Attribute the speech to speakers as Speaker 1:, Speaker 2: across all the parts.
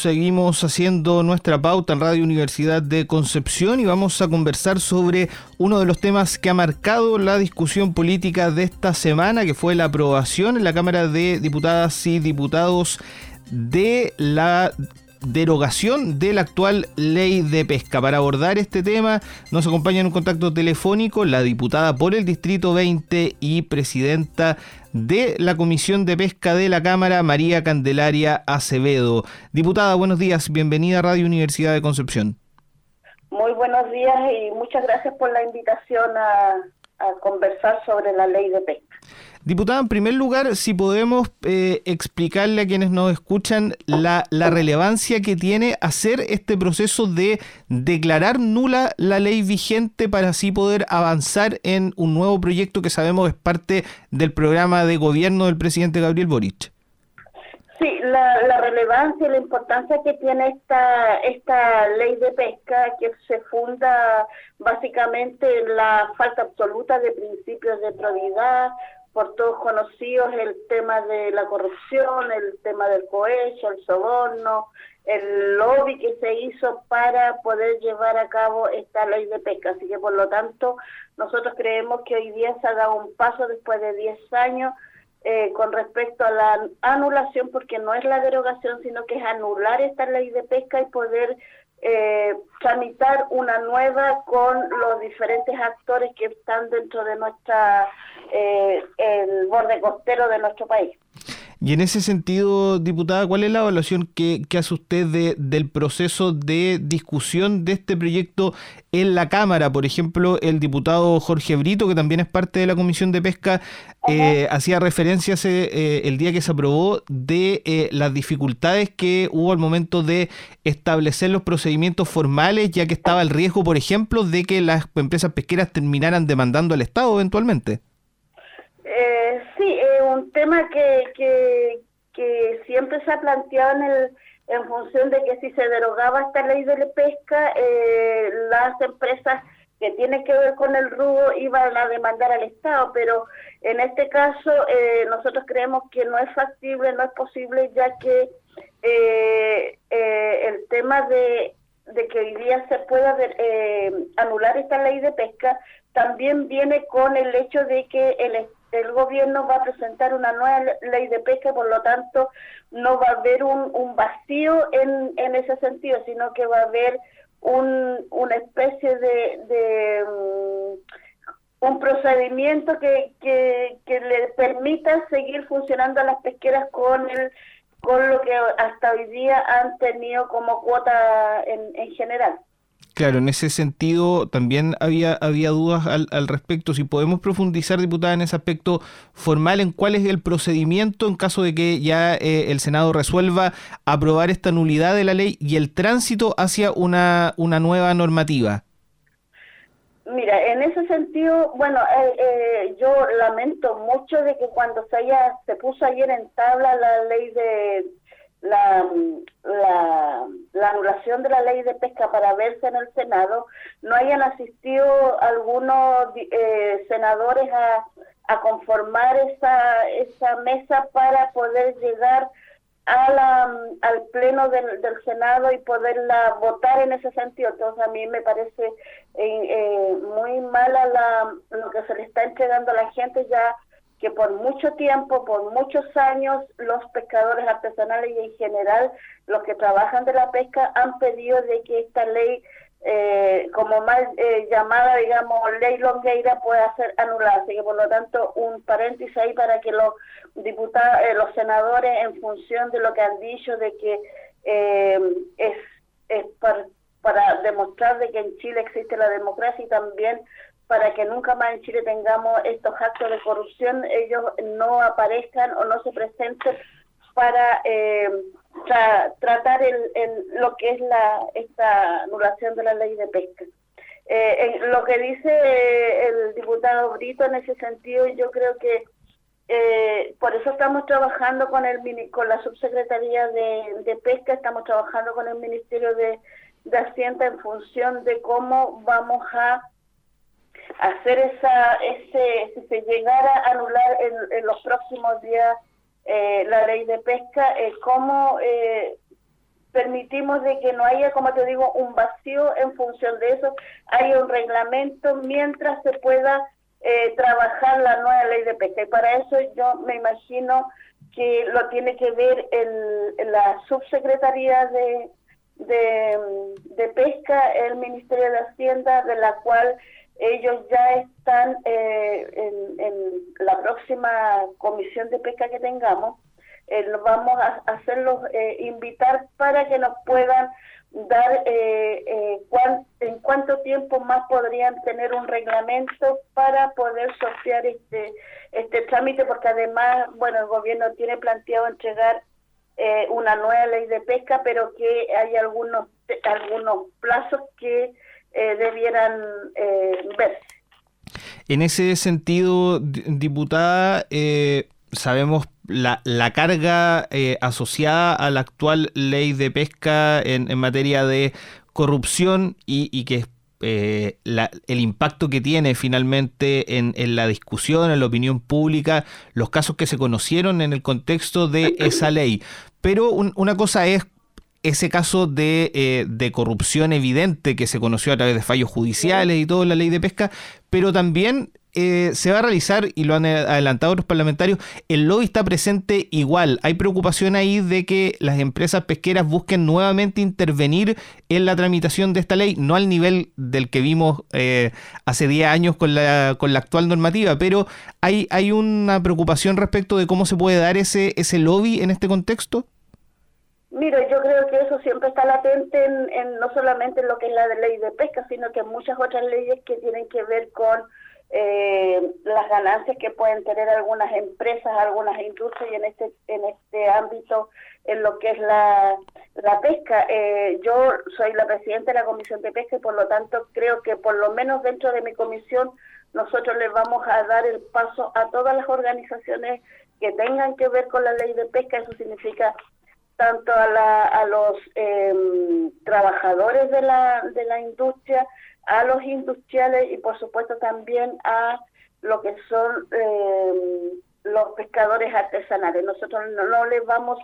Speaker 1: seguimos haciendo nuestra pauta en Radio Universidad de Concepción y vamos a conversar sobre uno de los temas que ha marcado la discusión política de esta semana, que fue la aprobación en la Cámara de Diputadas y Diputados de la derogación de la actual ley de pesca. Para abordar este tema nos acompaña en un contacto telefónico la diputada por el Distrito 20 y presidenta de la Comisión de Pesca de la Cámara, María Candelaria Acevedo. Diputada, buenos días, bienvenida a Radio Universidad de Concepción.
Speaker 2: Muy buenos días y muchas gracias por la invitación a conversar sobre la ley de pesca.
Speaker 1: Diputada, en primer lugar, si podemos explicarle a quienes nos escuchan la relevancia que tiene hacer este proceso de declarar nula la ley vigente para así poder avanzar en un nuevo proyecto que sabemos es parte del programa de gobierno del presidente Gabriel Boric.
Speaker 2: Sí, la relevancia y la importancia que tiene esta ley de pesca, que se funda básicamente en la falta absoluta de principios de probidad, por todos conocidos el tema de la corrupción, el tema del cohecho, el soborno, el lobby que se hizo para poder llevar a cabo esta ley de pesca. Así que por lo tanto nosotros creemos que hoy día se ha dado un paso después de 10 años con respecto a la anulación, porque no es la derogación, sino que es anular esta ley de pesca y poder tramitar una nueva con los diferentes actores que están dentro de el borde costero de nuestro país.
Speaker 1: Y en ese sentido, diputada, ¿cuál es la evaluación que hace usted del proceso de discusión de este proyecto en la Cámara? Por ejemplo, el diputado Jorge Brito, que también es parte de la Comisión de Pesca, hacía referencia el día que se aprobó de las dificultades que hubo al momento de establecer los procedimientos formales, ya que estaba el riesgo, por ejemplo, de que las empresas pesqueras terminaran demandando al Estado eventualmente.
Speaker 2: Sí, es un tema que siempre se ha planteado en función de que si se derogaba esta ley de pesca, las empresas que tienen que ver con el rubro iban a demandar al Estado, pero en este caso nosotros creemos que no es factible, no es posible, ya que el tema de que hoy día se pueda anular esta ley de pesca también viene con el hecho de que el gobierno va a presentar una nueva ley de pesca, por lo tanto no va a haber un vacío en ese sentido, sino que va a haber una especie de un procedimiento que le permita seguir funcionando a las pesqueras con lo que hasta hoy día han tenido como cuota en general.
Speaker 1: Claro, en ese sentido también había dudas al respecto. Si podemos profundizar, diputada, en ese aspecto formal, en cuál es el procedimiento en caso de que ya el Senado resuelva aprobar esta nulidad de la ley y el tránsito hacia una nueva normativa.
Speaker 2: Mira, en ese sentido, bueno, yo lamento mucho de que cuando se puso ayer en tabla la ley de la anulación de la ley de pesca para verse en el Senado, no hayan asistido algunos senadores a conformar esa mesa para poder llegar al pleno del Senado y poderla votar en ese sentido. Entonces a mí me parece muy mala lo que se le está entregando a la gente, ya que por mucho tiempo, por muchos años, los pescadores artesanales y en general los que trabajan de la pesca han pedido de que esta ley, como mal llamada, digamos, ley Longueira, pueda ser anulada. Así que, por lo tanto, un paréntesis ahí para que los diputados, los senadores, en función de lo que han dicho, de que es para demostrar de que en Chile existe la democracia y también para que nunca más en Chile tengamos estos actos de corrupción, ellos no aparezcan o no se presenten para tratar lo que es esta anulación de la ley de pesca. Lo que dice el diputado Brito en ese sentido, yo creo que por eso estamos trabajando con la subsecretaría de pesca, estamos trabajando con el Ministerio de Hacienda en función de cómo vamos a hacer si se llegara a anular en los próximos días la ley de pesca, cómo permitimos de que no haya, como te digo, un vacío en función de eso, haya un reglamento mientras se pueda trabajar la nueva ley de pesca. Y para eso yo me imagino que lo tiene que ver la subsecretaría de pesca, el Ministerio de Hacienda, de la cual ellos ya están en la próxima comisión de pesca que tengamos. Vamos a hacerlos invitar para que nos puedan dar en cuánto tiempo más podrían tener un reglamento para poder sortear este trámite, porque además, bueno, el gobierno tiene planteado entregar una nueva ley de pesca, pero que hay algunos plazos que debieran verse.
Speaker 1: En ese sentido, diputada, sabemos la carga asociada a la actual ley de pesca en materia de corrupción y que el impacto que tiene finalmente en la discusión, en la opinión pública, los casos que se conocieron en el contexto de esa ley. Pero una cosa es ese caso de corrupción evidente que se conoció a través de fallos judiciales y toda la ley de pesca, pero también se va a realizar, y lo han adelantado otros parlamentarios, el lobby está presente igual. Hay preocupación ahí de que las empresas pesqueras busquen nuevamente intervenir en la tramitación de esta ley, no al nivel del que vimos hace 10 años con la actual normativa, pero hay una preocupación respecto de cómo se puede dar ese lobby en este contexto.
Speaker 2: Mira, yo creo que eso siempre está latente no solamente en lo que es la ley de pesca, sino que en muchas otras leyes que tienen que ver con las ganancias que pueden tener algunas empresas, algunas industrias, y en este ámbito, en lo que es la pesca. Yo soy la presidenta de la Comisión de Pesca y por lo tanto creo que por lo menos dentro de mi comisión nosotros les vamos a dar el paso a todas las organizaciones que tengan que ver con la ley de pesca. Eso significa tanto a los trabajadores de la industria, a los industriales y por supuesto también a lo que son los pescadores artesanales. Nosotros no les vamos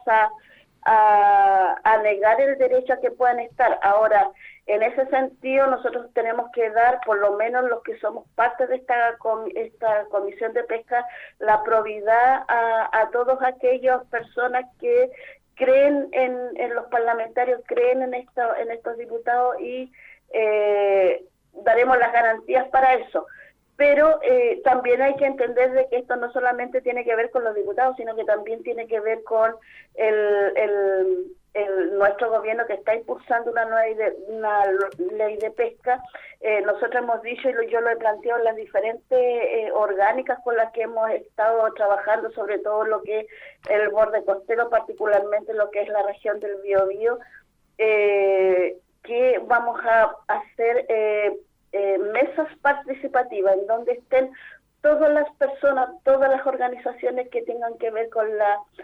Speaker 2: a negar el derecho a que puedan estar. Ahora, en ese sentido, nosotros tenemos que dar, por lo menos los que somos parte de esta comisión de pesca, la probidad a todas aquellas personas que creen en los parlamentarios, creen en estos diputados y daremos las garantías para eso. Pero también hay que entender de que esto no solamente tiene que ver con los diputados, sino que también tiene que ver con nuestro gobierno, que está impulsando una ley de pesca. Nosotros hemos dicho, y yo lo he planteado en las diferentes orgánicas con las que hemos estado trabajando, sobre todo lo que es el borde costero, particularmente lo que es la región del Biobío, que vamos a hacer mesas participativas en donde estén todas las personas, todas las organizaciones que tengan que ver con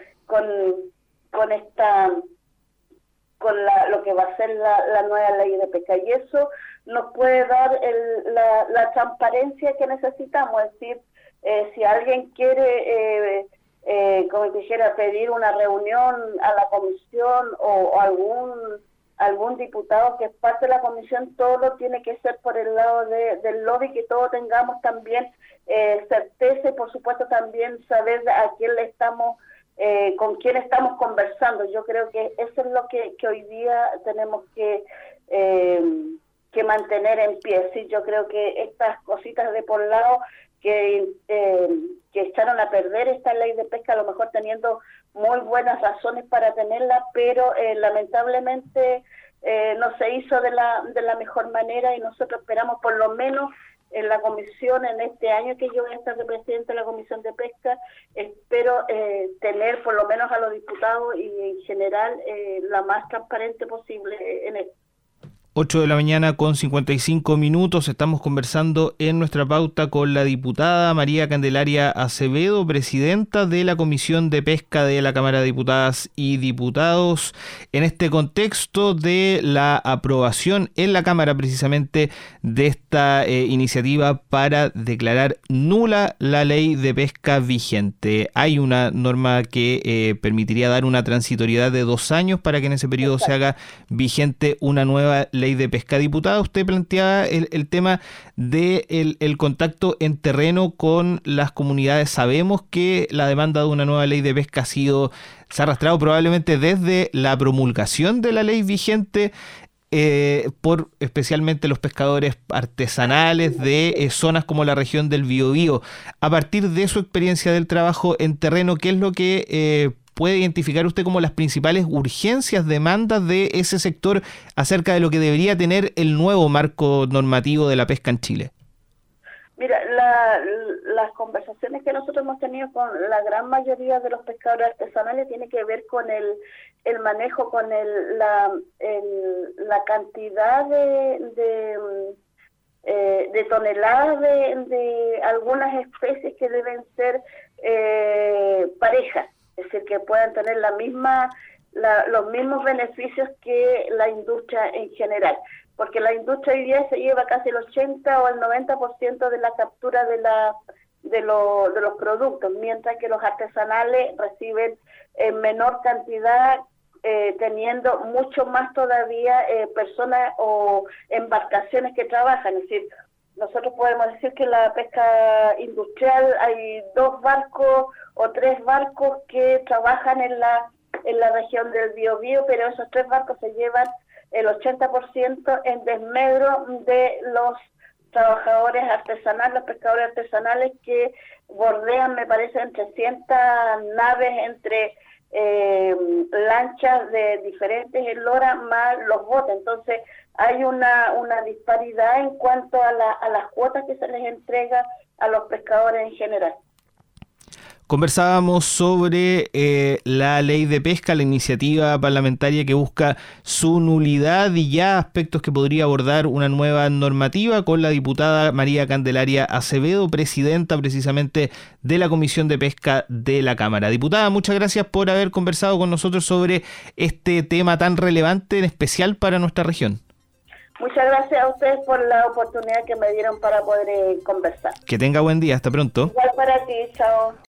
Speaker 2: lo que va a ser la nueva ley de pesca, y eso nos puede dar la transparencia que necesitamos. Es decir, si alguien quiere como dijera, pedir una reunión a la comisión o algún diputado que es parte de la comisión, todo tiene que ser por el lado del lobby, que todos tengamos también certeza y por supuesto también saber a quién le estamos, con quién estamos conversando. Yo creo que eso es lo que hoy día tenemos que mantener en pie. Sí, yo creo que estas cositas de por lado que echaron a perder esta ley de pesca, a lo mejor teniendo muy buenas razones para tenerla, pero lamentablemente no se hizo de la mejor manera, y nosotros esperamos por lo menos en la comisión, en este año que yo voy a estar de presidente de la Comisión de Pesca, espero tener por lo menos a los diputados y en general la más transparente posible en esto.
Speaker 1: 8 de la mañana con 55 minutos. Estamos conversando en nuestra pauta con la diputada María Candelaria Acevedo, presidenta de la Comisión de Pesca de la Cámara de Diputadas y Diputados, en este contexto de la aprobación en la Cámara precisamente de esta iniciativa para declarar nula la ley de pesca vigente. Hay una norma que permitiría dar una transitoriedad de 2 años para que en ese periodo se haga vigente una nueva ley de pesca. Diputada, usted planteaba el tema del el contacto en terreno con las comunidades. Sabemos que la demanda de una nueva ley de pesca se ha arrastrado probablemente desde la promulgación de la ley vigente por especialmente los pescadores artesanales de zonas como la región del Biobío. A partir de su experiencia del trabajo en terreno, ¿qué es lo que puede identificar usted como las principales urgencias, demandas de ese sector acerca de lo que debería tener el nuevo marco normativo de la pesca en Chile?
Speaker 2: Mira, las conversaciones que nosotros hemos tenido con la gran mayoría de los pescadores artesanales tiene que ver con el manejo, con la cantidad de toneladas de algunas especies que deben ser parejas. Es decir, que puedan tener los mismos beneficios que la industria en general. Porque la industria hoy día se lleva casi el 80 o el 90% de la captura de los productos, mientras que los artesanales reciben en menor cantidad, teniendo mucho más todavía personas o embarcaciones que trabajan. Es decir, nosotros podemos decir que la pesca industrial hay 2 barcos o 3 barcos que trabajan en la región del Biobío, pero esos 3 barcos se llevan el 80% en desmedro de los trabajadores artesanales, los pescadores artesanales que bordean, me parece, en 300 naves entre lanchas de diferentes esloras más los botes. Entonces hay una disparidad en cuanto a las cuotas que se les entrega a los pescadores en general.
Speaker 1: Conversábamos sobre la ley de pesca, la iniciativa parlamentaria que busca su nulidad y ya aspectos que podría abordar una nueva normativa con la diputada María Candelaria Acevedo, presidenta precisamente de la Comisión de Pesca de la Cámara. Diputada, muchas gracias por haber conversado con nosotros sobre este tema tan relevante, en especial para nuestra región.
Speaker 2: Muchas gracias a ustedes por la oportunidad que me dieron para poder conversar.
Speaker 1: Que tenga buen día, hasta pronto.
Speaker 2: Igual para ti, chao.